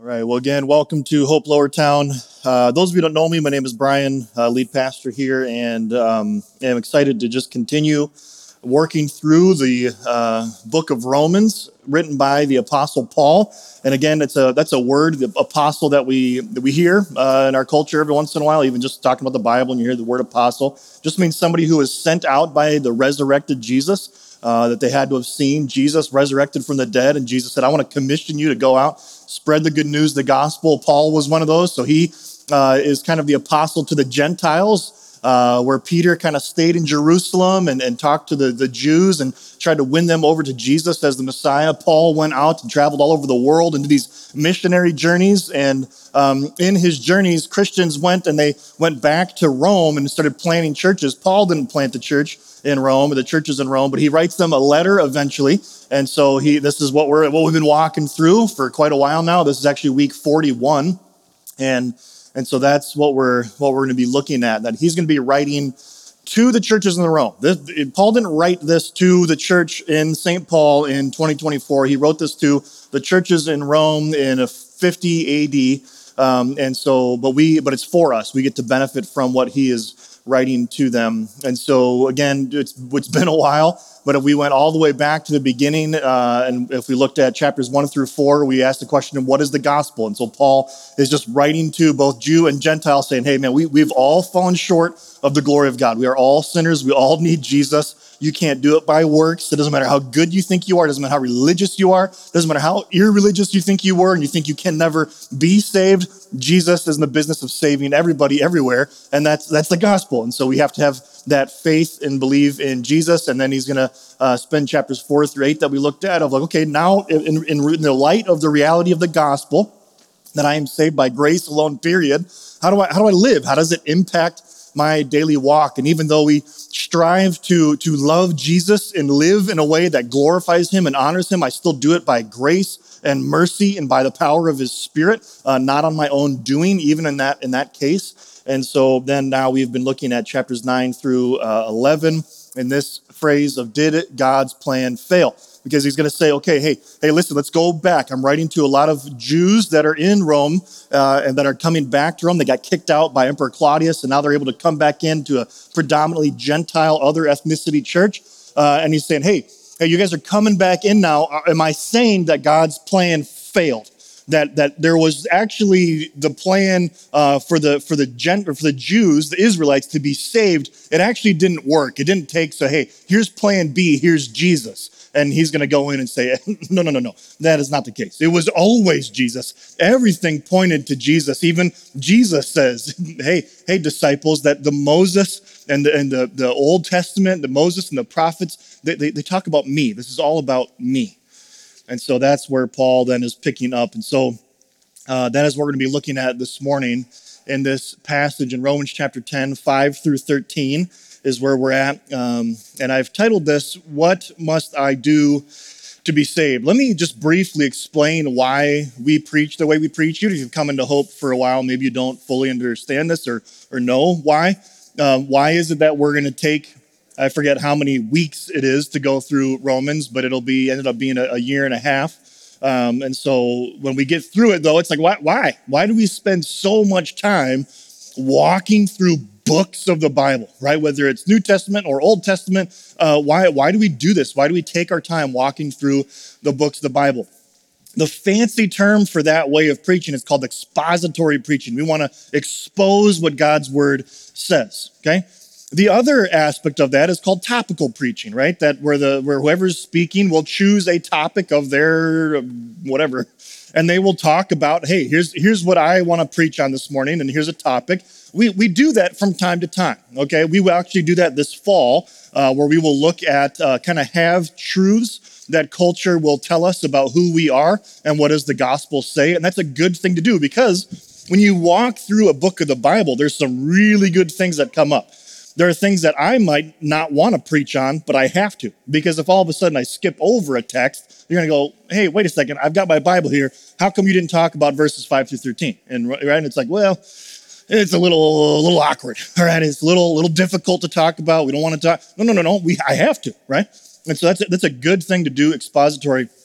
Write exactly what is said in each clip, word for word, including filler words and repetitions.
right. Well, again, welcome to Hope Lower Town. Uh, those of you who don't know me, my name is Brian, uh, lead pastor here, and um, I'm excited to just continue working through the uh, book of Romans, written by the Apostle Paul. And again, it's a that's a word, the apostle, that we that we hear uh, in our culture every once in a while. Even just talking about the Bible, and you hear the word apostle, just means somebody who is sent out by the resurrected Jesus. Uh, that they had to have seen Jesus resurrected from the dead. And Jesus said, I want to commission you to go out, spread the good news, the gospel. Paul was one of those. So he uh, is kind of the apostle to the Gentiles, uh, where Peter kind of stayed in Jerusalem and, and talked to the, the Jews and tried to win them over to Jesus as the Messiah. Paul went out and traveled all over the world and did these missionary journeys. And um, in his journeys, Christians went and they went back to Rome and started planting churches. Paul didn't plant the church in Rome, or the churches in Rome, but he writes them a letter eventually. And so he, this is what we're, what we've been walking through for quite a while now. This is actually week forty-one. And, and so that's what we're, what we're going to be looking at, that he's going to be writing to the churches in the Rome. This, Paul didn't write this to the church in Saint Paul in twenty twenty-four. He wrote this to the churches in Rome in fifty A D. Um, and so, but we, but it's for us. We get to benefit from what he is writing to them. And so again, it's, it's been a while, but if we went all the way back to the beginning, uh, and if we looked at chapters one through four, we asked the question of what is the gospel? And so Paul is just writing to both Jew and Gentile saying, hey man, we, we've all fallen short of the glory of God. We are all sinners. We all need Jesus. You can't do it by works. It doesn't matter how good you think you are. It doesn't matter how religious you are. It doesn't matter how irreligious you think you were and you think you can never be saved. Jesus is in the business of saving everybody everywhere, and that's that's the gospel. And so we have to have that faith and believe in Jesus. And then he's going to uh, spend chapters four through eight that we looked at of like, okay, now in, in, in the light of the reality of the gospel, that I am saved by grace alone, period. How do I how do I live? How does it impact my daily walk? And even though we strive to, to love Jesus and live in a way that glorifies him and honors him, I still do it by grace and mercy and by the power of his Spirit, uh, not on my own doing, even in that in that case. And so then now we've been looking at chapters nine through uh, eleven in this phrase of did it God's plan fail? Because he's going to say, okay, hey, hey, listen, let's go back. I'm writing to a lot of Jews that are in Rome uh, and that are coming back to Rome. They got kicked out by Emperor Claudius, and now they're able to come back into a predominantly Gentile, other ethnicity church. Uh, and he's saying, hey, hey, you guys are coming back in now. Am I saying that God's plan failed? That that there was actually the plan uh, for the for the Gent, for the Jews, the Israelites, to be saved. It actually didn't work. It didn't take. So hey, here's plan B. Here's Jesus, and he's going to go in and say, no, no, no, no. That is not the case. It was always Jesus. Everything pointed to Jesus. Even Jesus says, hey, hey, disciples, that the Moses and the and the, the Old Testament, the Moses and the prophets, they, they they talk about me. This is all about me. And so that's where Paul then is picking up. And so uh, that is what we're going to be looking at this morning in this passage in Romans chapter ten, five through thirteen is where we're at. Um, and I've titled this, What Must I Do to Be Saved? Let me just briefly explain why we preach the way we preach. You, if you've come into Hope for a while, maybe you don't fully understand this or, or know why. Um, why is it that we're going to take I forget how many weeks it is to go through Romans, but it'll be ended up being a, a year and a half. Um, and so when we get through it, though, it's like, why? Why? Why do we spend so much time walking through books of the Bible, right? Whether it's New Testament or Old Testament, uh, why? Why do we do this? Why do we take our time walking through the books of the Bible? The fancy term for that way of preaching is called expository preaching. We want to expose what God's word says, okay? The other aspect of that is called topical preaching, right? That where the where whoever's speaking will choose a topic of their whatever, and they will talk about, hey, here's here's what I want to preach on this morning, and here's a topic. We we do that from time to time, okay? We will actually do that this fall, uh, where we will look at uh, kind of have truths that culture will tell us about who we are and what does the gospel say, and that's a good thing to do because when you walk through a book of the Bible, there's some really good things that come up. There are things that I might not want to preach on, but I have to. Because if all of a sudden I skip over a text, you're going to go, hey, wait a second, I've got my Bible here. How come you didn't talk about verses five through thirteen? And, right, and it's like, well, it's a little a little awkward, all right? It's a little, little difficult to talk about. We don't want to talk. No, no, no, no, we, I have to, right? And so that's a, that's a good thing to do, expository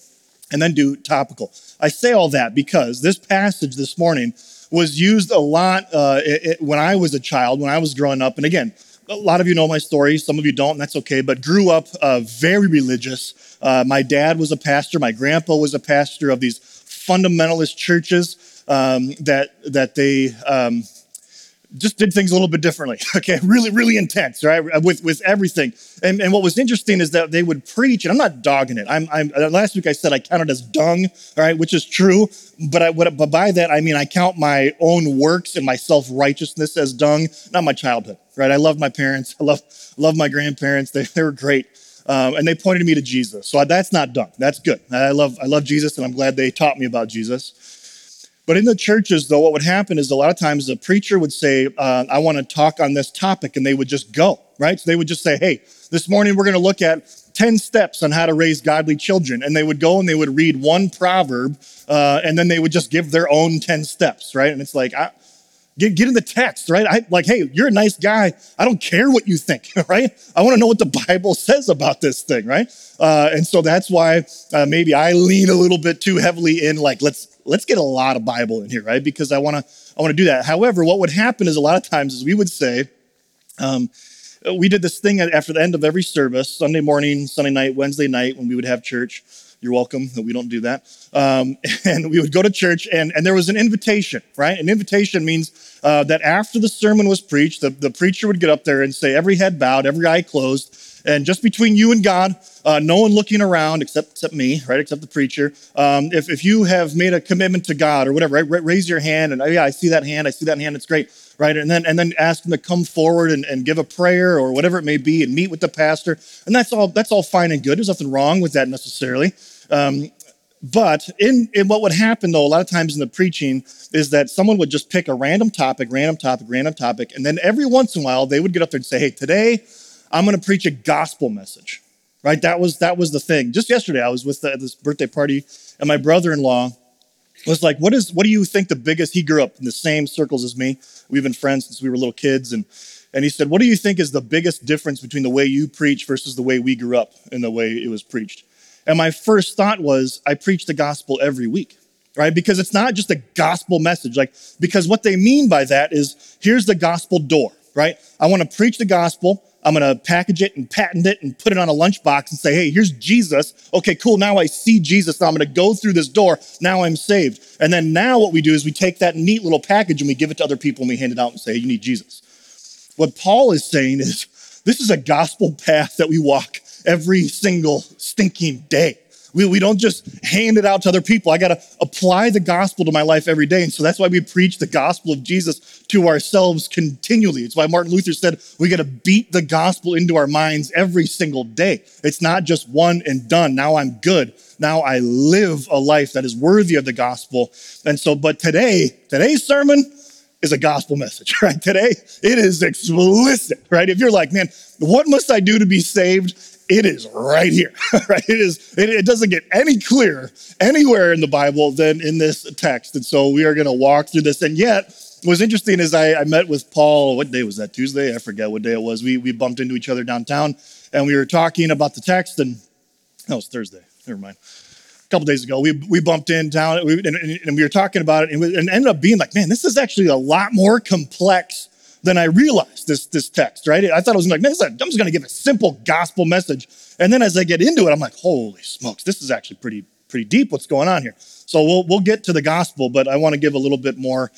and then do topical. I say all that because this passage this morning was used a lot uh, it, it, when I was a child, when I was growing up. And again, a lot of you know my story. Some of you don't, and that's okay. But grew up uh, very religious. Uh, my dad was a pastor. My grandpa was a pastor of these fundamentalist churches um, that that they um, just did things a little bit differently. Okay, really, really intense, right? With with everything. And and what was interesting is that they would preach, and I'm not dogging it. I'm I'm last week I said I counted as dung, all right, which is true. But I what but by that I mean I count my own works and my self-righteousness as dung, not my childhood, right? I love my parents. I love love my grandparents. They they were great. Um, and they pointed me to Jesus. So that's not dung. That's good. I love I love Jesus, and I'm glad they taught me about Jesus. But in the churches, though, what would happen is a lot of times the preacher would say, uh, I want to talk on this topic, and they would just go, right? So they would just say, hey, this morning we're going to look at ten steps on how to raise godly children. And they would go and they would read one proverb, uh, and then they would just give their own ten steps, right? And it's like, I, get, get in the text, right? I, like, hey, you're a nice guy. I don't care what you think, right? I want to know what the Bible says about this thing, right? Uh, and so that's why uh, maybe I lean a little bit too heavily in, like, let's let's get a lot of Bible in here, right? Because I want to I want to do that. However, what would happen is a lot of times is we would say, um, we did this thing after the end of every service, Sunday morning, Sunday night, Wednesday night, when we would have church. You're welcome. We don't do that. Um, and we would go to church, and, and there was an invitation, right? An invitation means uh, that after the sermon was preached, the, the preacher would get up there and say, every head bowed, every eye closed, and just between you and God, uh, no one looking around except except me, right? Except the preacher. Um, if if you have made a commitment to God or whatever, right? Raise your hand, and oh, yeah, I see that hand. I see that hand. It's great, right? And then and then ask them to come forward and, and give a prayer or whatever it may be, and meet with the pastor. And that's all. That's all fine and good. There's nothing wrong with that necessarily. Um, but in, in what would happen, though, a lot of times in the preaching is that someone would just pick a random topic, random topic, random topic, and then every once in a while they would get up there and say, hey, today I'm going to preach a gospel message, right? That was that was the thing. Just yesterday, I was with the, this birthday party, and my brother-in-law was like, what is what do you think the biggest, he grew up in the same circles as me. We've been friends since we were little kids, and and he said, what do you think is the biggest difference between the way you preach versus the way we grew up and the way it was preached? And my first thought was, I preach the gospel every week, right? Because it's not just a gospel message. Like, because what they mean by that is, here's the gospel door, right? I want to preach the gospel. I'm going to package it and patent it and put it on a lunchbox and say, hey, here's Jesus. Okay, cool. Now I see Jesus. Now I'm going to go through this door. Now I'm saved. And then now what we do is we take that neat little package and we give it to other people and we hand it out and say, hey, you need Jesus. What Paul is saying is, this is a gospel path that we walk every single stinking day. We, we don't just hand it out to other people. I got to apply the gospel to my life every day. And so that's why we preach the gospel of Jesus to ourselves continually. It's why Martin Luther said we got to beat the gospel into our minds every single day. It's not just one and done. Now I'm good. Now I live a life that is worthy of the gospel. And so, but today, today's sermon is a gospel message, right? Today, it is explicit, right? If you're like, man, what must I do to be saved? It is right here, right? It is. It, it doesn't get any clearer anywhere in the Bible than in this text. And so we are going to walk through this. And yet, what's interesting is I, I met with Paul. What day was that? Tuesday? I forget what day it was. We we bumped into each other downtown, and we were talking about the text. And that was Thursday. Never mind. A couple days ago, we we bumped in town, and, and, and we were talking about it, and, we, and it ended up being like, man, this is actually a lot more complex than I realized, this this text, right? I thought it was like, man, I'm just going to give a simple gospel message. And then as I get into it, I'm like, holy smokes, this is actually pretty pretty deep what's going on here. So we'll we'll get to the gospel, but I want to give a little bit more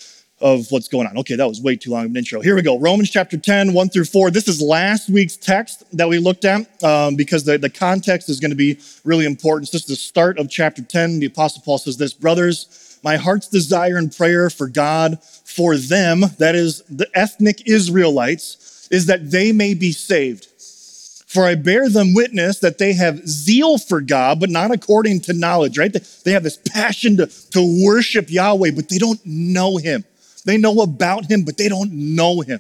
of what's going on. Okay, that was way too long of an intro. Here we go. Romans chapter ten, one through four. This is last week's text that we looked at um, because the, the context is going to be really important. So this is the start of chapter ten. The Apostle Paul says this, brothers, my heart's desire and prayer for God, for them, that is the ethnic Israelites, is that they may be saved. For I bear them witness that they have zeal for God, but not according to knowledge, right? They have this passion to, to worship Yahweh, but they don't know him. They know about him, but they don't know him.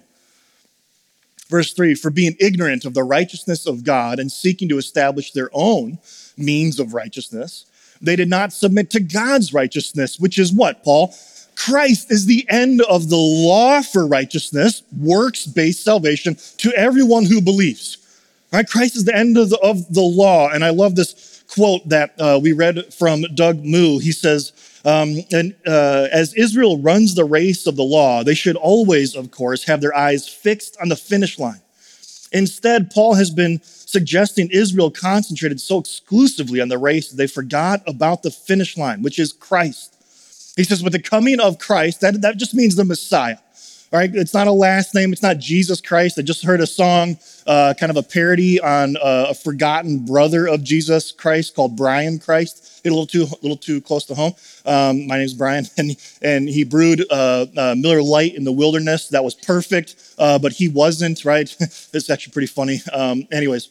Verse three, for being ignorant of the righteousness of God and seeking to establish their own means of righteousness, they did not submit to God's righteousness, which is what, Paul? Christ is the end of the law for righteousness, works-based salvation to everyone who believes. Right? Christ is the end of the, of the law. And I love this quote that uh, we read from Doug Moo. He says, um, and uh, as Israel runs the race of the law, they should always, of course, have their eyes fixed on the finish line. Instead, Paul has been suggesting Israel concentrated so exclusively on the race that they forgot about the finish line, which is Christ. He says, with the coming of Christ, that, that just means the Messiah. All right, it's not a last name. It's not Jesus Christ. I just heard a song, uh, kind of a parody on uh, a forgotten brother of Jesus Christ called Brian Christ. Hit a little too, a little too close to home. Um, my name's Brian, and and he brewed uh, uh, Miller Lite in the wilderness. That was perfect, uh, but he wasn't. Right? It's actually pretty funny. Um, anyways,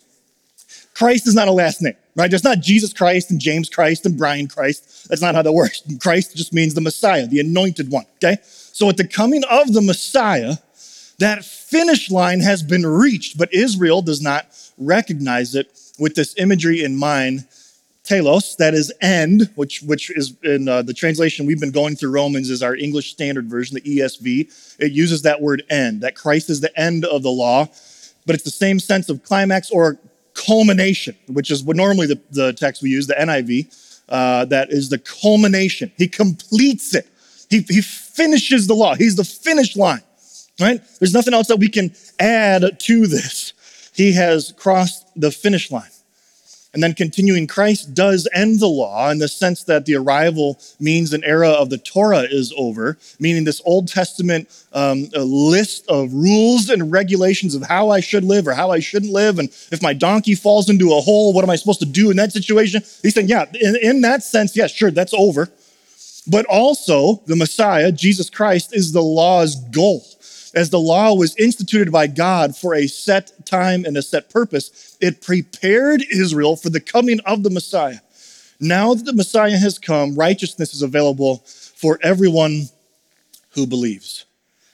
Christ is not a last name. Right? There's not Jesus Christ and James Christ and Brian Christ. That's not how that works. Christ just means the Messiah, the anointed one. Okay. So at the coming of the Messiah, that finish line has been reached, but Israel does not recognize it with this imagery in mind. Telos, that is end, which which is in uh, the translation we've been going through Romans is our English Standard Version, the E S V. It uses that word end, that Christ is the end of the law, but it's the same sense of climax or culmination, which is what normally the, the text we use, the N I V, uh, that is the culmination. He completes it. He, he finishes the law. He's the finish line, right? There's nothing else that we can add to this. He has crossed the finish line. And then continuing, Christ does end the law in the sense that the arrival means an era of the Torah is over, meaning this Old Testament um, a list of rules and regulations of how I should live or how I shouldn't live. And if my donkey falls into a hole, what am I supposed to do in that situation? He's saying, yeah, in, in that sense, yeah, sure, that's over. But also, the Messiah, Jesus Christ, is the law's goal. As the law was instituted by God for a set time and a set purpose, it prepared Israel for the coming of the Messiah. Now that the Messiah has come, righteousness is available for everyone who believes.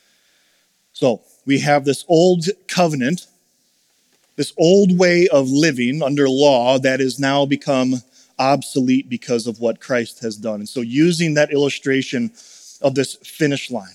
So we have this old covenant, this old way of living under law that has now become obsolete because of what Christ has done. And so using that illustration of this finish line,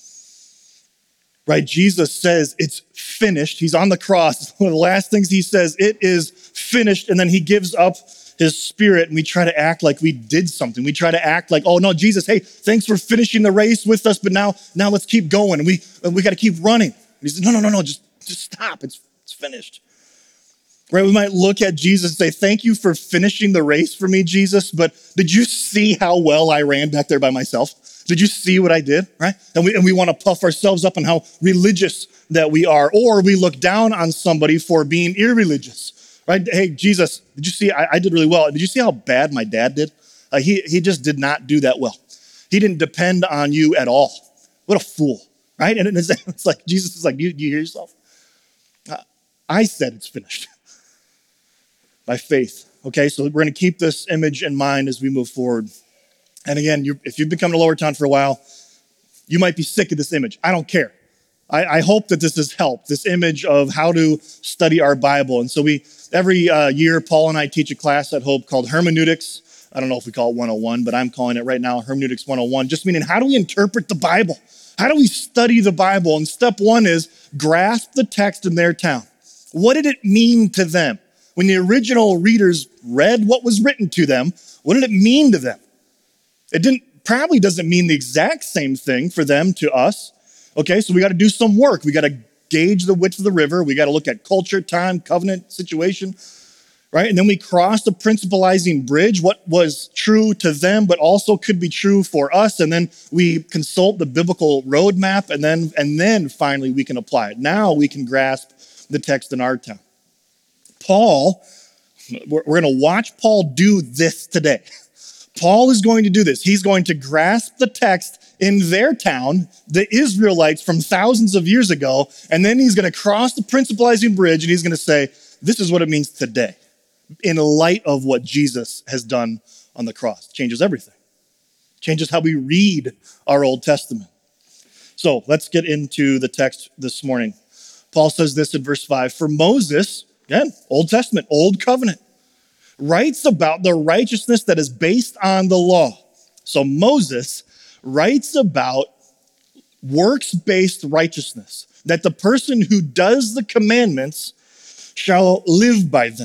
right? Jesus says it's finished. He's on the cross. One of the last things he says, it is finished. And then he gives up his spirit and we try to act like we did something. We try to act like, oh no, Jesus, hey, thanks for finishing the race with us, but now, now let's keep going. And we, we got to keep running. And he says, no, no, no, no, just, just stop. It's, it's finished. Right? We might look at Jesus and say, thank you for finishing the race for me, Jesus, but did you see how well I ran back there by myself? Did you see what I did, right? And we, and we want to puff ourselves up on how religious that we are, or we look down on somebody for being irreligious, right? Hey, Jesus, did you see, I, I did really well. Did you see how bad my dad did? Uh, he, he just did not do that well. He didn't depend on you at all. What a fool, right? And it's, it's like, Jesus is like, do you, do you hear yourself? Uh, I said it's finished. By faith. Okay, so we're going to keep this image in mind as we move forward. And again, you're, if you've been coming to Lower Town for a while, you might be sick of this image. I don't care. I, I hope that this has helped, this image of how to study our Bible. And so we, every uh, year, Paul and I teach a class at Hope called Hermeneutics. I don't know if we call it one oh one, but I'm calling it right now Hermeneutics one oh one, just meaning how do we interpret the Bible? How do we study the Bible? And step one is grasp the text in their town. What did it mean to them? When the original readers read what was written to them, what did it mean to them? It didn't probably doesn't mean the exact same thing for them to us. Okay, so we got to do some work. We got to gauge the width of the river. We got to look at culture, time, covenant, situation, right? And then we cross the principalizing bridge, what was true to them, but also could be true for us. And then we consult the biblical roadmap, and then, and then finally we can apply it. Now we can grasp the text in our town. Paul, we're, we're going to watch Paul do this today. Paul is going to do this. He's going to grasp the text in their town, the Israelites from thousands of years ago, and then he's going to cross the principalizing bridge and he's going to say, this is what it means today in light of what Jesus has done on the cross. It changes everything. It changes how we read our Old Testament. So let's get into the text this morning. Paul says this in verse five, for Moses, again, Old Testament, Old Covenant, writes about the righteousness that is based on the law. So Moses writes about works-based righteousness, that the person who does the commandments shall live by them.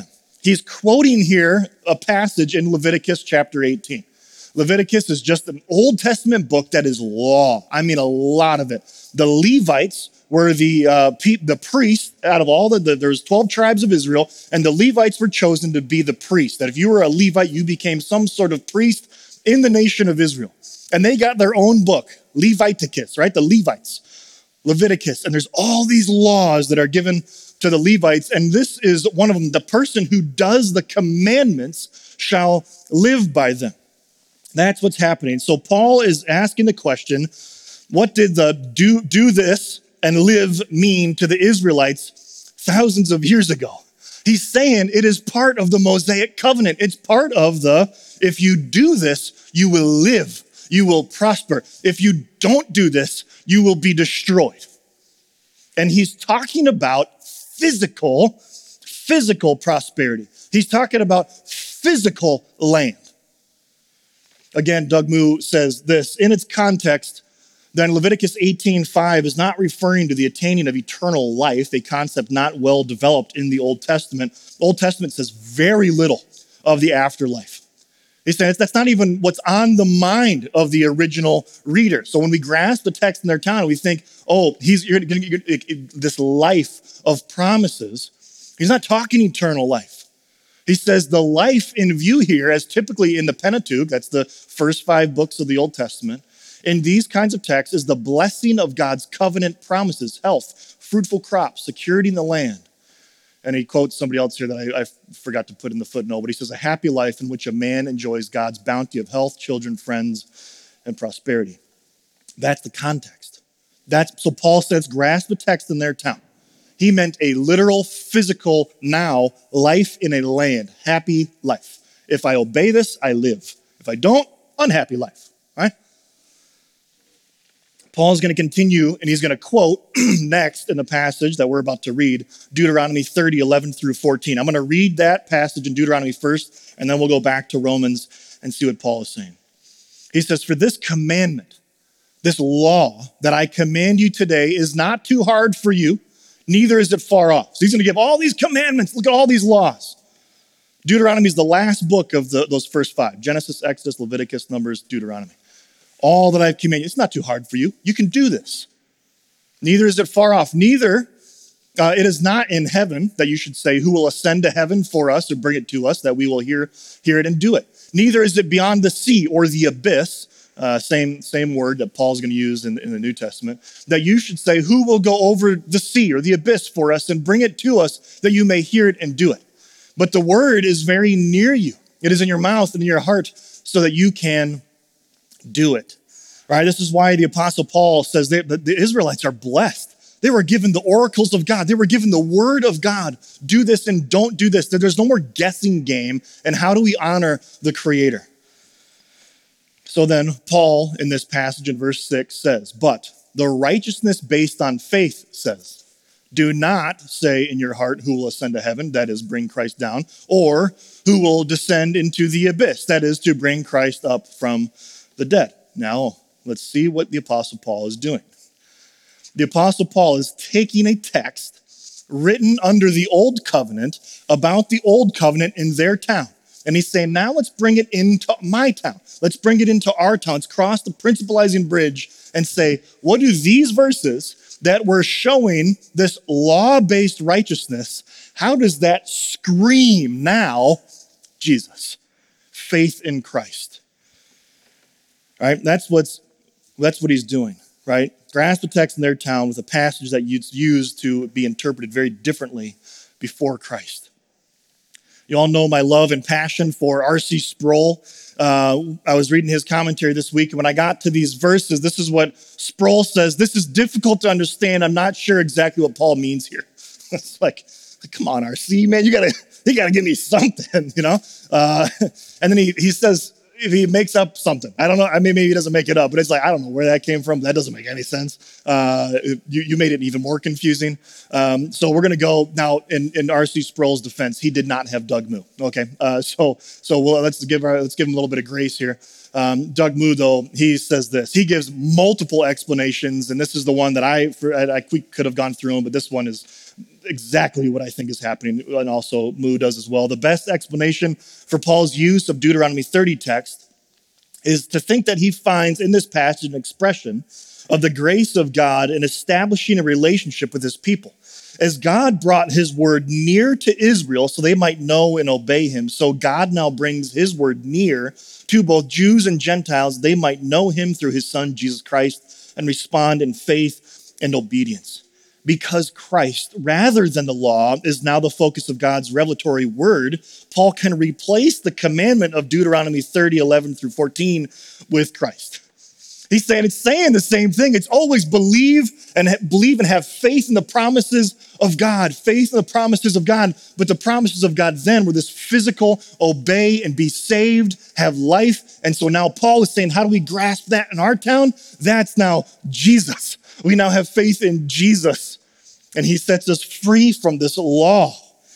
he's quoting here a passage in Leviticus chapter eighteen. Leviticus is just an Old Testament book that is law. I mean, a lot of it. The Levites were the uh, pe- the priests out of all the, the, there's twelve tribes of Israel, and the Levites were chosen to be the priests. That if you were a Levite, you became some sort of priest in the nation of Israel. And they got their own book, Leviticus, right? The Levites, Leviticus. And there's all these laws that are given to the Levites. And this is one of them. The person who does the commandments shall live by them. That's what's happening. So Paul is asking the question, what did the do, do this and live mean to the Israelites thousands of years ago? He's saying it is part of the Mosaic covenant. It's part of the, if you do this, you will live, you will prosper. If you don't do this, you will be destroyed. And he's talking about physical, physical prosperity. He's talking about physical land. Again, Doug Moo says this, in its context, then Leviticus eighteen five is not referring to the attaining of eternal life, a concept not well developed in the Old Testament. The Old Testament says very little of the afterlife. He says that's not even what's on the mind of the original reader. So when we grasp the text in their town, we think, oh, he's you're going to get this life of promises. He's not talking eternal life. He says the life in view here, as typically in the Pentateuch, that's the first five books of the Old Testament, in these kinds of texts is the blessing of God's covenant promises, health, fruitful crops, security in the land. And he quotes somebody else here that I, I forgot to put in the footnote, but he says, a happy life in which a man enjoys God's bounty of health, children, friends, and prosperity. That's the context. That's, so Paul says, grasp the text in their town. He meant a literal, physical, now, life in a land, happy life. If I obey this, I live. If I don't, unhappy life, right? Paul's going to continue, and he's going to quote next in the passage that we're about to read, Deuteronomy thirty, eleven through fourteen. I'm going to read that passage in Deuteronomy first, and then we'll go back to Romans and see what Paul is saying. He says, for this commandment, this law that I command you today is not too hard for you, neither is it far off. So he's going to give all these commandments. Look at all these laws. Deuteronomy is the last book of the, those first five. Genesis, Exodus, Leviticus, Numbers, Deuteronomy. All that I've commanded you. It's not too hard for you. You can do this. Neither is it far off. Neither, uh, it is not in heaven that you should say, who will ascend to heaven for us or bring it to us that we will hear, hear it and do it. Neither is it beyond the sea or the abyss. Uh, same, same word that Paul's going to use in, in the New Testament, that you should say, who will go over the sea or the abyss for us and bring it to us that you may hear it and do it. But the word is very near you. It is in your mouth and in your heart so that you can do it. Right? This is why the Apostle Paul says that the Israelites are blessed. They were given the oracles of God. They were given the word of God. Do this and don't do this. There's no more guessing game. And how do we honor the Creator? So then Paul in this passage in verse six says, but the righteousness based on faith says, do not say in your heart who will ascend to heaven, that is bring Christ down, or who will descend into the abyss, that is to bring Christ up from the dead. Now, let's see what the Apostle Paul is doing. The Apostle Paul is taking a text written under the Old Covenant about the Old Covenant in their town. And he's saying, now let's bring it into my town. Let's bring it into our town. Let's cross the principalizing bridge and say, what do these verses that were showing this law-based righteousness, how does that scream now Jesus, faith in Christ? All right, that's what's that's what he's doing, right? Grasp the text in their town with a passage that you'd use to be interpreted very differently before Christ. You all know my love and passion for R C Sproul. Uh, I was reading his commentary this week, and when I got to these verses, this is what Sproul says. This is difficult to understand. I'm not sure exactly what Paul means here. It's like, come on, R C, man, you gotta, you gotta give me something, you know? Uh, and then he, he says, if he makes up something, I don't know, I mean, maybe he doesn't make it up, but it's like, I don't know where that came from. That doesn't make any sense. Uh, you, you made it even more confusing. Um, so we're going to go now in, in R C Sproul's defense. He did not have Doug Moo. Okay. Uh, so, so we'll, let's give our, let's give him a little bit of grace here. Um, Doug Moo, though, he says this, he gives multiple explanations. And this is the one that I, for, I, I we could have gone through them, but this one is, exactly what I think is happening, and also Moo does as well. The best explanation for Paul's use of Deuteronomy thirty text is to think that he finds in this passage an expression of the grace of God in establishing a relationship with his people. As God brought his word near to Israel so they might know and obey him, so God now brings his word near to both Jews and Gentiles. They might know him through his son, Jesus Christ, and respond in faith and obedience. Because Christ, rather than the law, is now the focus of God's revelatory word, Paul can replace the commandment of Deuteronomy thirty, eleven through fourteen with Christ. He's saying it's saying the same thing. It's always believe and ha- believe and have faith in the promises of God, faith in the promises of God. But the promises of God then were this physical, obey and be saved, have life. And so now Paul is saying, how do we grasp that in our town? That's now Jesus. We now have faith in Jesus, and he sets us free from this law.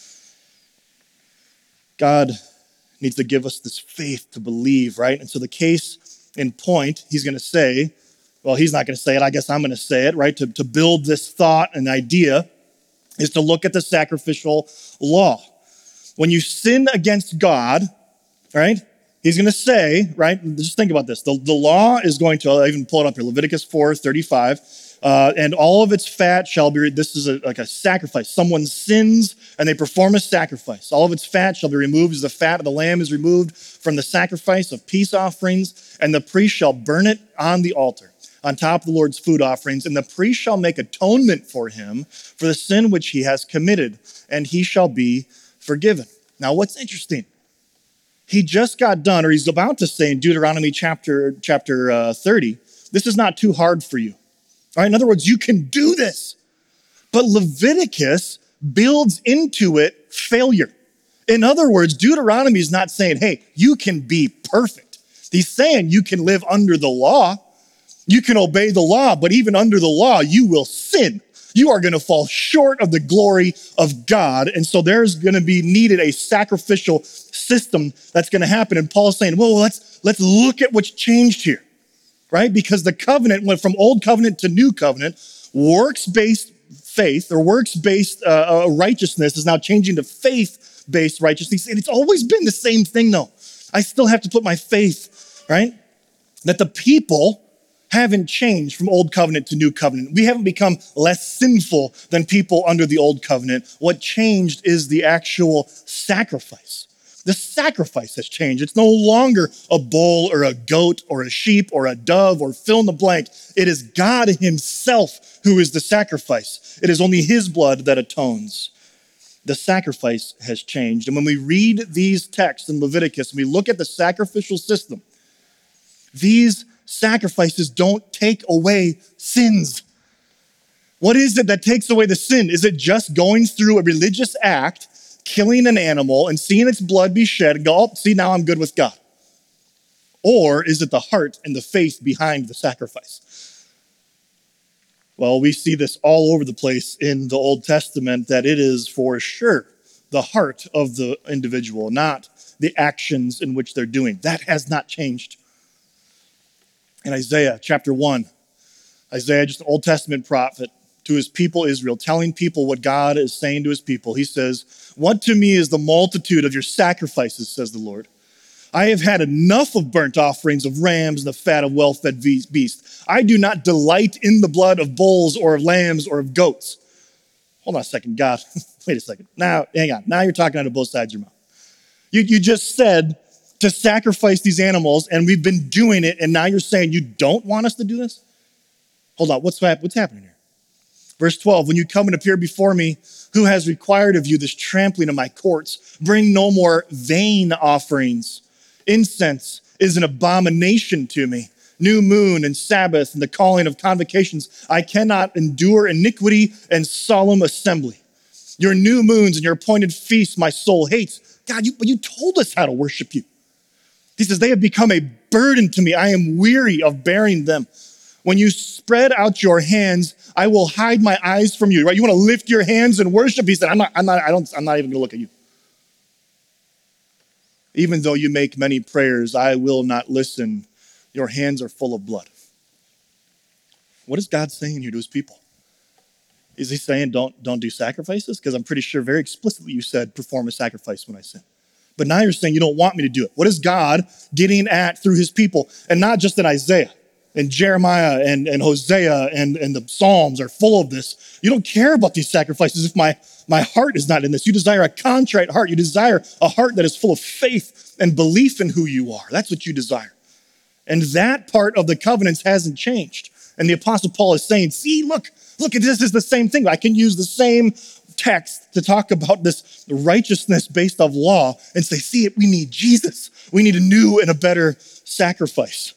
God needs to give us this faith to believe, right? And so the case in point, he's going to say, well, he's not going to say it. I guess I'm going to say it, right? To, to build this thought and idea is to look at the sacrificial law. When you sin against God, right? He's going to say, right? Just think about this. The, the law is going to, I'll even pull it up here, Leviticus four thirty-five. Uh, and all of its fat shall be, this is a, like a sacrifice. Someone sins and they perform a sacrifice. All of its fat shall be removed as the fat of the lamb is removed from the sacrifice of peace offerings. And the priest shall burn it on the altar, on top of the Lord's food offerings. And the priest shall make atonement for him for the sin which he has committed, and he shall be forgiven. Now, what's interesting? He just got done, or he's about to say in Deuteronomy chapter, chapter uh, thirty, this is not too hard for you. All right, in other words, you can do this. But Leviticus builds into it failure. In other words, Deuteronomy is not saying, hey, you can be perfect. He's saying you can live under the law. You can obey the law, but even under the law, you will sin. You are going to fall short of the glory of God. And so there's going to be needed a sacrificial system that's going to happen. And Paul's saying, well, let's, let's look at what's changed here. Right? Because the covenant went from old covenant to new covenant. Works-based faith or works-based uh, righteousness is now changing to faith-based righteousness. And it's always been the same thing, though. I still have to put my faith, right? That the people haven't changed from old covenant to new covenant. We haven't become less sinful than people under the old covenant. What changed is the actual sacrifice. The sacrifice has changed. It's no longer a bull or a goat or a sheep or a dove or fill in the blank. It is God himself who is the sacrifice. It is only his blood that atones. The sacrifice has changed. And when we read these texts in Leviticus, and we look at the sacrificial system, these sacrifices don't take away sins. What is it that takes away the sin? Is it just going through a religious act, killing an animal and seeing its blood be shed and go, oh, see, now I'm good with God? Or is it the heart and the faith behind the sacrifice? Well, we see this all over the place in the Old Testament, that it is for sure the heart of the individual, not the actions in which they're doing. That has not changed. In Isaiah chapter one, Isaiah, just an Old Testament prophet, to his people Israel, telling people what God is saying to his people. He says, what to me is the multitude of your sacrifices, says the Lord. I have had enough of burnt offerings of rams and the fat of well-fed beasts. I do not delight in the blood of bulls or of lambs or of goats. Hold on a second, God. Wait a second. Now, hang on. Now you're talking out of both sides of your mouth. You, you just said to sacrifice these animals, and we've been doing it, and now you're saying you don't want us to do this? Hold on. What's, what's happening here? Verse twelve, when you come and appear before me, who has required of you this trampling of my courts? Bring no more vain offerings. Incense is an abomination to me. New moon and Sabbath and the calling of convocations. I cannot endure iniquity and solemn assembly. Your new moons and your appointed feasts my soul hates. God, you, you told us how to worship you. He says, they have become a burden to me. I am weary of bearing them. When you spread out your hands, I will hide my eyes from you. Right? You want to lift your hands and worship? He said, I'm not, I'm not, I don't, I'm not even going to look at you. Even though you make many prayers, I will not listen. Your hands are full of blood. What is God saying here to his people? Is he saying don't, don't do sacrifices? Because I'm pretty sure very explicitly you said perform a sacrifice when I sin. But now you're saying you don't want me to do it. What is God getting at through his people? And not just in Isaiah and Jeremiah and, and Hosea and, and the Psalms are full of this. You don't care about these sacrifices if my, my heart is not in this. You desire a contrite heart. You desire a heart that is full of faith and belief in who you are. That's what you desire. And that part of the covenants hasn't changed. And the Apostle Paul is saying, see, look, look, this is the same thing. I can use the same text to talk about this righteousness based off law and say, see it, we need Jesus. We need a new and a better sacrifice.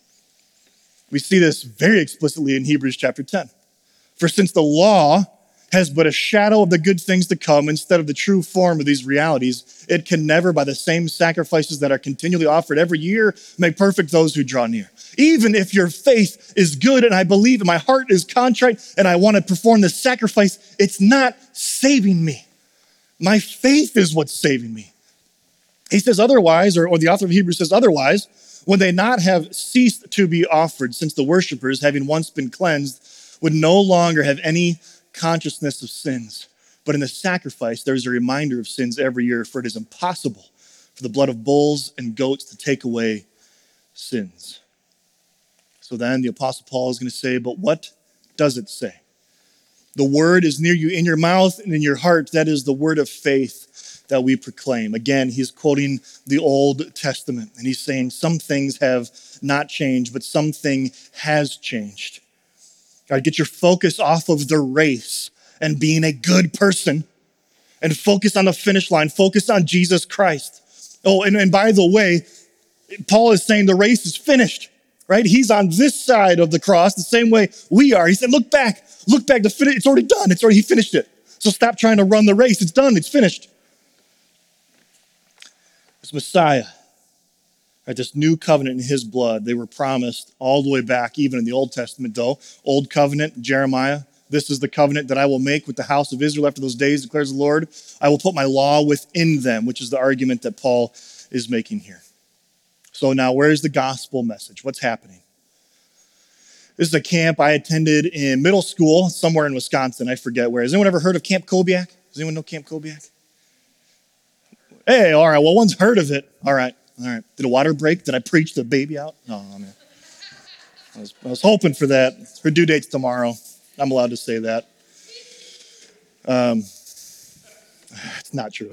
We see this very explicitly in Hebrews chapter ten. For since the law has but a shadow of the good things to come instead of the true form of these realities, it can never, by the same sacrifices that are continually offered every year, make perfect those who draw near. Even if your faith is good and I believe and my heart is contrite and I want to perform this sacrifice, it's not saving me. My faith is what's saving me. He says otherwise, or, or the author of Hebrews says otherwise, would they not have ceased to be offered, since the worshipers, having once been cleansed, would no longer have any consciousness of sins. But in the sacrifice, there is a reminder of sins every year, for it is impossible for the blood of bulls and goats to take away sins. So then the Apostle Paul is going to say, but what does it say? The word is near you in your mouth and in your heart. That is the word of faith that we proclaim. Again, he's quoting the Old Testament, and he's saying some things have not changed, but something has changed. God, get your focus off of the race and being a good person and focus on the finish line. Focus on Jesus Christ. Oh, and, and by the way, Paul is saying the race is finished, right? He's on this side of the cross the same way we are. He said, look back, look back to finish. It's already done. It's already, he finished it. So stop trying to run the race. It's done. It's finished. This Messiah, right, this new covenant in his blood, they were promised all the way back, even in the Old Testament though. Old covenant, Jeremiah, this is the covenant that I will make with the house of Israel after those days, declares the Lord. I will put my law within them, which is the argument that Paul is making here. So now where's the gospel message? What's happening? This is a camp I attended in middle school, somewhere in Wisconsin. I forget where. Has anyone ever heard of Camp Kobiak? Does anyone know Camp Kobiak? Hey, all right, well, one's heard of it. All right. All right. Did a water break? Did I preach the baby out? No, man. I was, I was hoping for that. Her due date's tomorrow. I'm allowed to say that. Um, it's not true.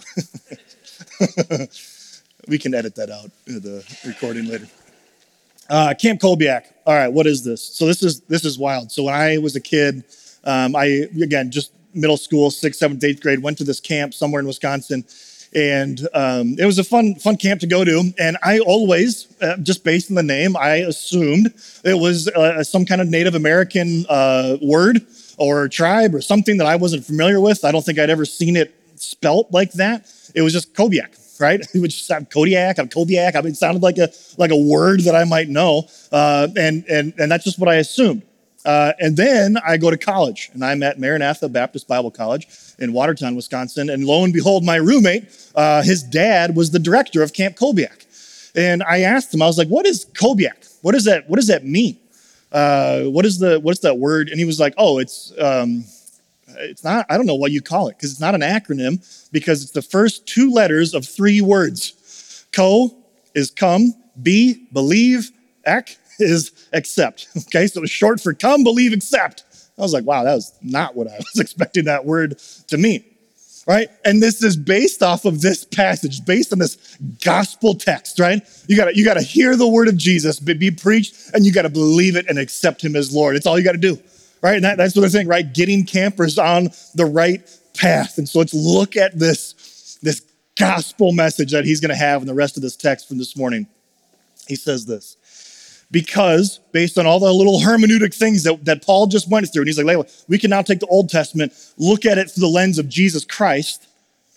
We can edit that out in the recording later. Uh, Camp Kobiak. All right, what is this? So this is this is wild. So when I was a kid, um, I, again, just middle school, sixth, seventh, eighth grade, went to this camp somewhere in Wisconsin. And um, it was a fun, fun camp to go to. And I always, uh, just based on the name, I assumed it was uh, some kind of Native American uh, word or tribe or something that I wasn't familiar with. I don't think I'd ever seen it spelt like that. It was just Kobiak, right? It would just have Kodiak, and Kobiak. I mean, it sounded like a like a word that I might know, uh, and and and that's just what I assumed. Uh, and then I go to college, and I'm at Maranatha Baptist Bible College in Watertown, Wisconsin. And lo and behold, my roommate, uh, his dad was the director of Camp Kobiak. And I asked him, I was like, "What is Kobiak? What does that? What does that mean? Uh, what is the what's that word?" And he was like, "Oh, it's um, it's not. I don't know what you call it because it's not an acronym because it's the first two letters of three words. Ko is come, B believe, ek is accept. Okay, so it's short for come, believe, accept." I was like, wow, that was not what I was expecting that word to mean, right? And this is based off of this passage, based on this gospel text, right? You gotta, you gotta hear the word of Jesus be, be preached, and you gotta believe it and accept him as Lord. It's all you gotta do, right? And that, that's what I'm saying, right? Getting campers on the right path. And so let's look at this, this gospel message that he's gonna have in the rest of this text from this morning. He says this. Because based on all the little hermeneutic things that, that Paul just went through, and he's like, Layla, we can now take the Old Testament, look at it through the lens of Jesus Christ.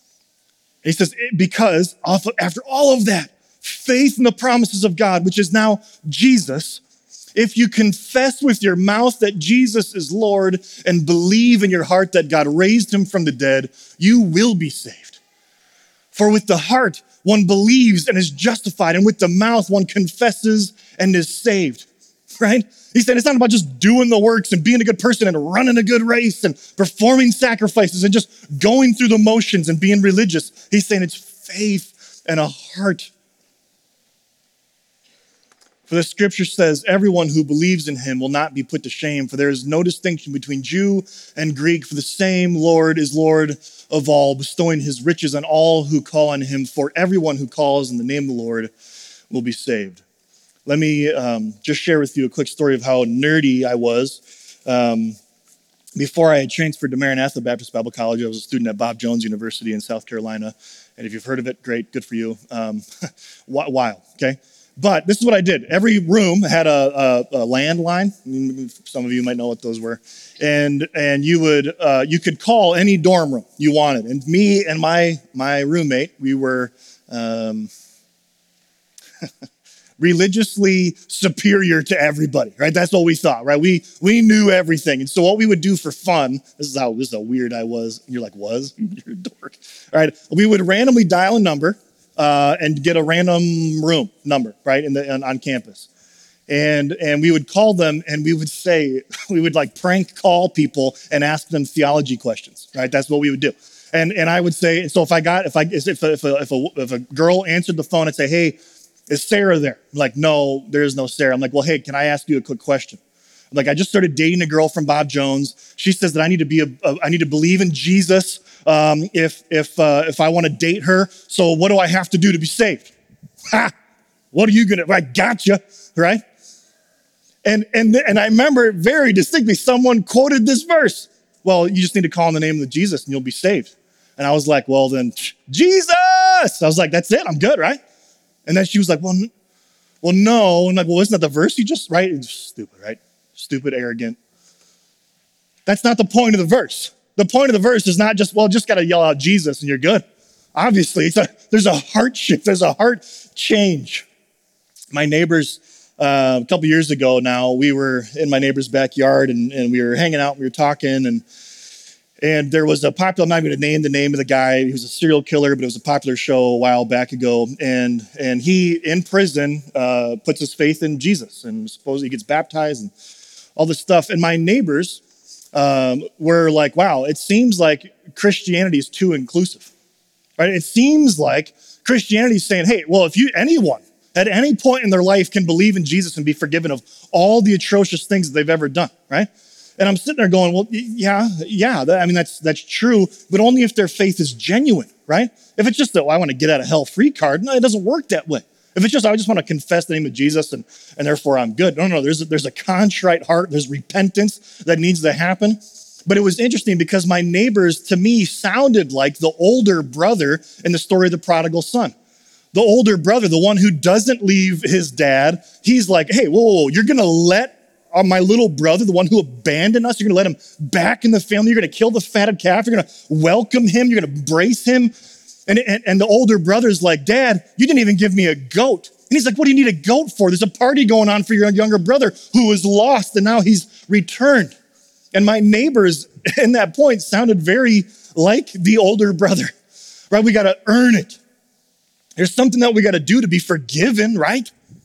He says, because after all of that, faith in the promises of God, which is now Jesus, if you confess with your mouth that Jesus is Lord and believe in your heart that God raised him from the dead, you will be saved. For with the heart, one believes and is justified, and with the mouth one confesses and is saved. right? He's saying it's not about just doing the works and being a good person and running a good race and performing sacrifices and just going through the motions and being religious. He's saying it's faith and a heart. For the scripture says, everyone who believes in him will not be put to shame, for there is no distinction between Jew and Greek, for the same Lord is Lord of all, bestowing his riches on all who call on him. For everyone who calls in the name of the Lord will be saved. Let me um, just share with you a quick story of how nerdy I was. Um, before I had transferred to Maranatha Baptist Bible College, I was a student at Bob Jones University in South Carolina. And if you've heard of it, great, good for you. Um, wild, okay? But this is what I did. Every room had a, a, a landline. Some of you might know what those were. And and you would uh, you could call any dorm room you wanted. And me and my my roommate, we were um, religiously superior to everybody, right? That's what we thought, right? We we knew everything. And so what we would do for fun, this is how this is how weird I was. And you're like, was? You're a dork. All right. We would randomly dial a number. Uh, and get a random room number, right, in the on, on campus. And and we would call them and we would say, we would like prank call people and ask them theology questions, right? That's what we would do. And and I would say, so if I got, if I, if a, if a, if a, if a girl answered the phone and say, hey, is Sarah there? I'm like, no, there is no Sarah. I'm like, well, hey, can I ask you a quick question? I'm like, I just started dating a girl from Bob Jones. She says that I need to be a, a I need to believe in Jesus um, if if uh, if I want to date her. So what do I have to do to be saved? Ha! What are you gonna? I gotcha, right? And and and I remember very distinctly someone quoted this verse. Well, you just need to call on the name of Jesus and you'll be saved. And I was like, well then, Jesus. I was like, that's it. I'm good, right? And then she was like, well, n- well, no. And I'm like, well, isn't that the verse you just right? It's stupid, right? Stupid, arrogant. That's not the point of the verse. The point of the verse is not just, well, just got to yell out Jesus and you're good. Obviously, it's a, there's a heart shift. There's a heart change. My neighbors, uh, a couple years ago now, we were in my neighbor's backyard and, and we were hanging out. We were talking and and there was a popular, I'm not going to name the name of the guy. He was a serial killer, but it was a popular show a while back ago. And and he, in prison, uh, puts his faith in Jesus and supposedly he gets baptized and all this stuff. And my neighbors um, were like, wow, it seems like Christianity is too inclusive, right? It seems like Christianity is saying, hey, well, if you, anyone at any point in their life can believe in Jesus and be forgiven of all the atrocious things that they've ever done, right? And I'm sitting there going, well, yeah, yeah, that, I mean, that's that's true, but only if their faith is genuine, right? If it's just that, well, I want to get out of hell free card, no, it doesn't work that way. If it's just, I just want to confess the name of Jesus and, and therefore I'm good. No, no, there's a, there's a contrite heart. There's repentance that needs to happen. But it was interesting because my neighbors, to me, sounded like the older brother in the story of the prodigal son. The older brother, the one who doesn't leave his dad, he's like, hey, whoa, whoa, whoa, you're going to let my little brother, the one who abandoned us, you're going to let him back in the family. You're going to kill the fatted calf. You're going to welcome him. You're going to embrace him. And, and, and the older brother's like, Dad, you didn't even give me a goat. And he's like, what do you need a goat for? There's a party going on for your younger brother who was lost and now he's returned. And my neighbors in that point sounded very like the older brother, right? We got to earn it. There's something that we got to do to be forgiven, right?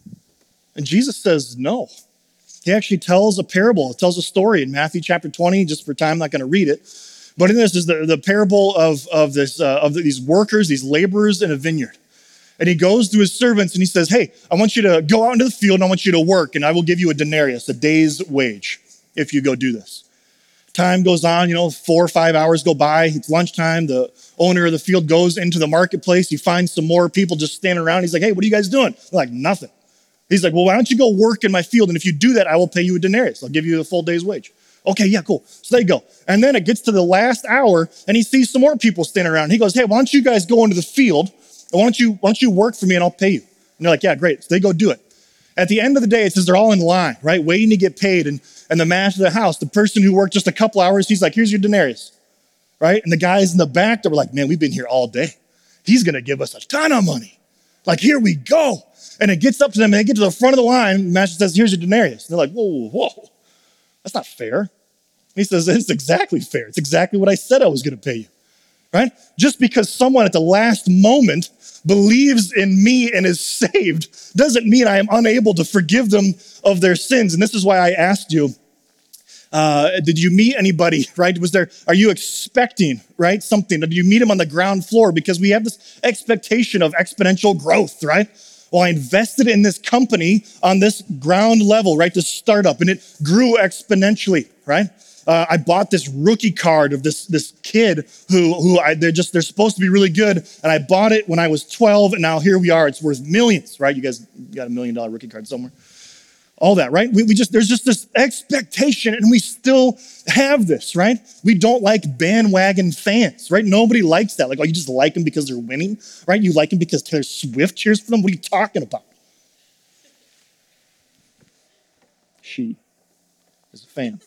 And Jesus says, no. He actually tells a parable. It tells a story in Matthew chapter twenty, just for time, I'm not going to read it. But in this is the, the parable of, of, this, uh, of these workers, these laborers in a vineyard. And he goes to his servants and he says, hey, I want you to go out into the field and I want you to work and I will give you a denarius, a day's wage, if you go do this. Time goes on, you know, four or five hours go by. It's lunchtime. The owner of the field goes into the marketplace. He finds some more people just standing around. He's like, hey, what are you guys doing? They're like, nothing. He's like, well, why don't you go work in my field? And if you do that, I will pay you a denarius. I'll give you a full day's wage. Okay, yeah, cool. So they go. And then it gets to the last hour and he sees some more people standing around. He goes, hey, why don't you guys go into the field? And why don't you, why don't you work for me and I'll pay you? And they're like, yeah, great. So they go do it. At the end of the day, it says they're all in line, right? Waiting to get paid. And, and the master of the house, the person who worked just a couple hours, he's like, here's your denarius, right? And the guys in the back, they were like, man, we've been here all day. He's going to give us a ton of money. Like, here we go. And it gets up to them and they get to the front of the line. The master says, here's your denarius. And they're like, whoa, whoa, that's not fair. And he says, it's exactly fair. It's exactly what I said I was going to pay you. right? Just because someone at the last moment believes in me and is saved doesn't mean I am unable to forgive them of their sins. And this is why I asked you, uh, did you meet anybody, right? Was there, are you expecting, right, something? Did you meet them on the ground floor? Because we have this expectation of exponential growth, right? Well, I invested in this company on this ground level, right, this startup, and it grew exponentially, right? Uh, I bought this rookie card of this, this kid who, who I, they're just, they're supposed to be really good. And I bought it when I was twelve, and now here we are. It's worth millions, right? You guys got a million dollar rookie card somewhere. All that, right? We, we just, there's just this expectation, and we still have this, right? We don't like bandwagon fans, right? Nobody likes that. Like, oh, you just like them because they're winning, right? You like them because Taylor Swift cheers for them? What are you talking about? She is a fan.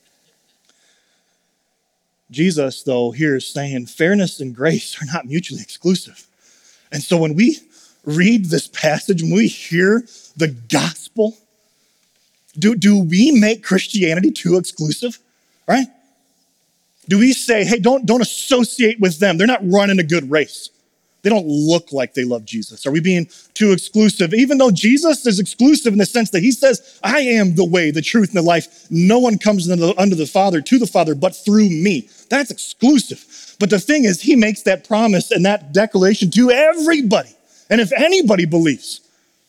Jesus, though, here is saying fairness and grace are not mutually exclusive. And so when we read this passage, when we hear the gospel, do, do we make Christianity too exclusive, right? Do we say, hey, don't, don't associate with them. They're not running a good race. They don't look like they love Jesus. Are we being too exclusive? Even though Jesus is exclusive in the sense that he says, I am the way, the truth, and the life. No one comes under the, under the Father, to the Father, but through me. That's exclusive. But the thing is, he makes that promise and that declaration to everybody. And if anybody believes,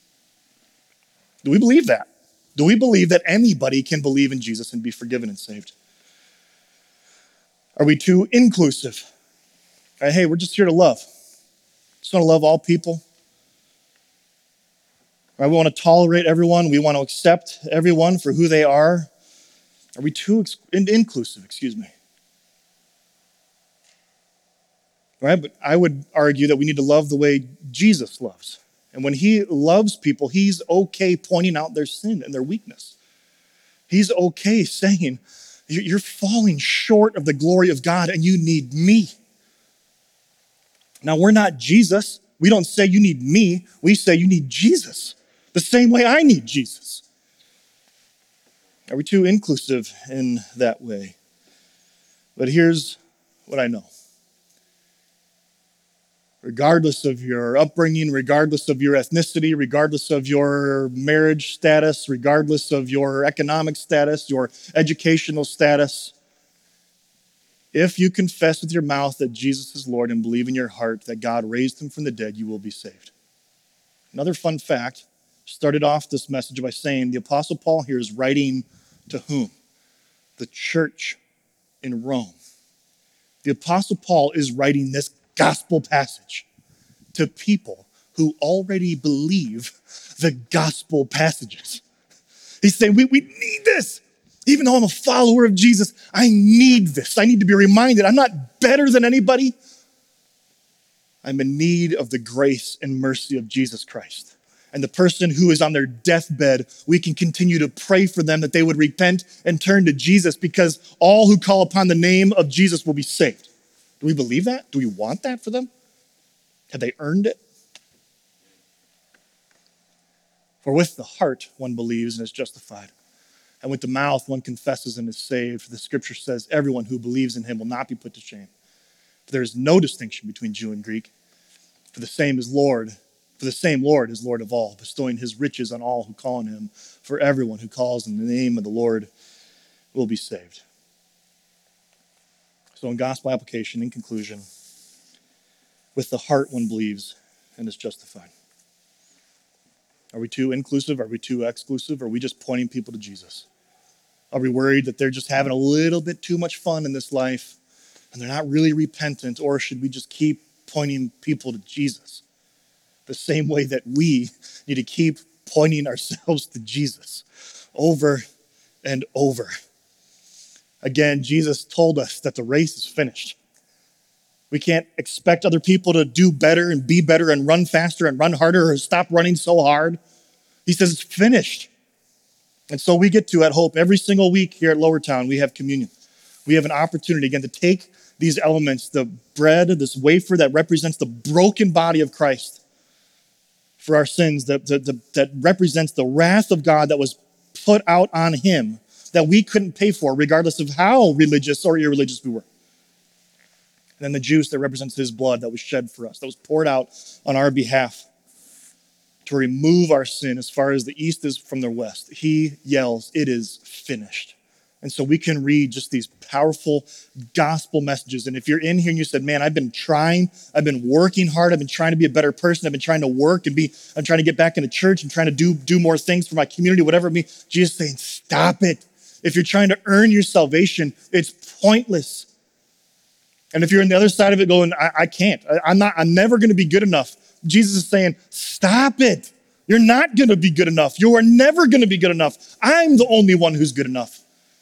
do we believe that? Do we believe that anybody can believe in Jesus and be forgiven and saved? Are we too inclusive? Right, hey, we're just here to love. Just want to love all people. Right, we want to tolerate everyone. We want to accept everyone for who they are. Are we too ex- inclusive? Excuse me. Right, but I would argue that we need to love the way Jesus loves. And when he loves people, he's okay pointing out their sin and their weakness. He's okay saying, you're falling short of the glory of God and you need me. Now, we're not Jesus. We don't say you need me. We say you need Jesus. The same way I need Jesus. Are we too inclusive in that way? But here's what I know. Regardless of your upbringing, regardless of your ethnicity, regardless of your marriage status, regardless of your economic status, your educational status, if you confess with your mouth that Jesus is Lord and believe in your heart that God raised him from the dead, you will be saved. Another fun fact, started off this message by saying the Apostle Paul here is writing to whom? The church in Rome. The Apostle Paul is writing this gospel passage to people who already believe the gospel passages. He's saying, we, we need this. Even though I'm a follower of Jesus, I need this. I need to be reminded I'm not better than anybody. I'm in need of the grace and mercy of Jesus Christ. And the person who is on their deathbed, we can continue to pray for them that they would repent and turn to Jesus, because all who call upon the name of Jesus will be saved. Do we believe that? Do we want that for them? Have they earned it? For with the heart one believes and is justified, and with the mouth one confesses and is saved. For the scripture says, everyone who believes in him will not be put to shame. For there is no distinction between Jew and Greek. For the same is Lord, for the same Lord is Lord of all, bestowing his riches on all who call on him. For everyone who calls in the name of the Lord will be saved. So in gospel application, in conclusion, with the heart one believes and is justified. Are we too inclusive? Are we too exclusive? Are we just pointing people to Jesus? Are we worried that they're just having a little bit too much fun in this life and they're not really repentant? Or should we just keep pointing people to Jesus? The same way that we need to keep pointing ourselves to Jesus over and over. Again, Jesus told us that the race is finished. We can't expect other people to do better and be better and run faster and run harder or stop running so hard. He says it's finished. And so we get to, at Hope, every single week here at Lower Town, we have communion. We have an opportunity, again, to take these elements, the bread, this wafer that represents the broken body of Christ for our sins, that, that, that represents the wrath of God that was put out on him, that we couldn't pay for, regardless of how religious or irreligious we were. And then the juice that represents his blood that was shed for us, that was poured out on our behalf to remove our sin as far as the east is from the west. He yells, "It is finished." And so we can read just these powerful gospel messages. And if you're in here and you said, man, I've been trying, I've been working hard, I've been trying to be a better person, I've been trying to work and be, I'm trying to get back into church and trying to do, do more things for my community, whatever it may be, Jesus is saying, stop it. If you're trying to earn your salvation, it's pointless. And if you're on the other side of it going, I, I can't, I, I'm not, I'm never going to be good enough. Jesus is saying, stop it. You're not going to be good enough. You are never going to be good enough. I'm the only one who's good enough.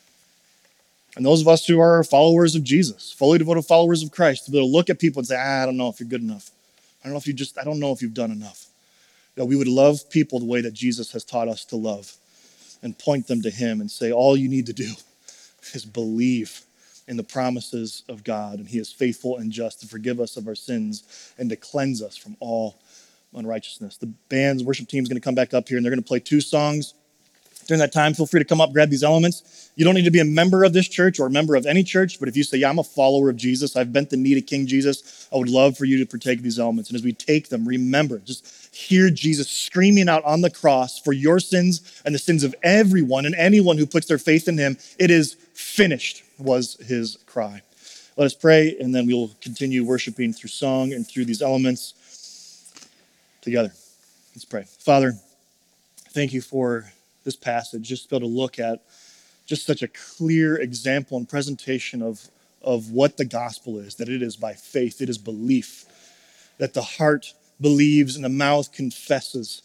And those of us who are followers of Jesus, fully devoted followers of Christ, to be able to look at people and say, ah, I don't know if you're good enough. I don't know if you just, I don't know if you've done enough. That we would love people the way that Jesus has taught us to love and point them to him and say, all you need to do is believe in the promises of God, and he is faithful and just to forgive us of our sins and to cleanse us from all unrighteousness. The band's worship team is going to come back up here, and they're going to play two songs. During that time, feel free to come up, grab these elements. You don't need to be a member of this church or a member of any church, but if you say, yeah, I'm a follower of Jesus, I've bent the knee to King Jesus, I would love for you to partake of these elements. And as we take them, remember, just hear Jesus screaming out on the cross for your sins and the sins of everyone and anyone who puts their faith in him. It is finished, was his cry. Let us pray, and then we will continue worshiping through song and through these elements together. Let's pray. Father, thank you for this passage, just to be able to look at just such a clear example and presentation of, of what the gospel is, that it is by faith, it is belief, that the heart believes and the mouth confesses.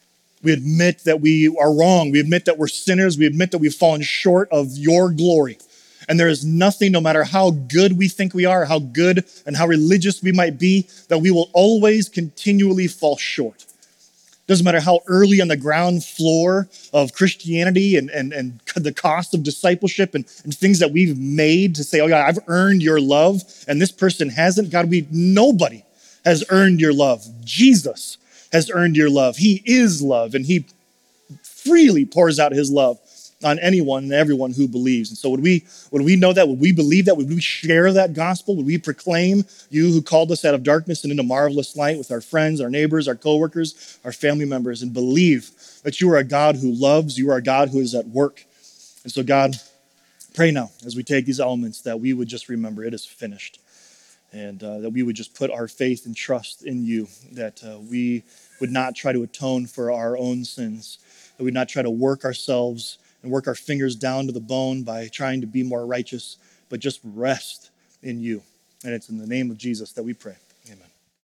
We admit that we are wrong. We admit that we're sinners. We admit that we've fallen short of your glory. And there is nothing, no matter how good we think we are, how good and how religious we might be, that we will always continually fall short. Doesn't matter how early on the ground floor of Christianity and, and, and the cost of discipleship and, and things that we've made to say, oh yeah, I've earned your love, and this person hasn't. God, we nobody has earned your love. Jesus has earned your love. He is love, and he freely pours out his love on anyone and everyone who believes. And so would we, would we know that? Would we believe that? Would we share that gospel? Would we proclaim you who called us out of darkness and into marvelous light with our friends, our neighbors, our coworkers, our family members, and believe that you are a God who loves, you are a God who is at work. And so God, pray now as we take these elements that we would just remember it is finished, and uh, that we would just put our faith and trust in you, that uh, we would not try to atone for our own sins, that we would not try to work ourselves and work our fingers down to the bone by trying to be more righteous, but just rest in you. And it's in the name of Jesus that we pray. Amen.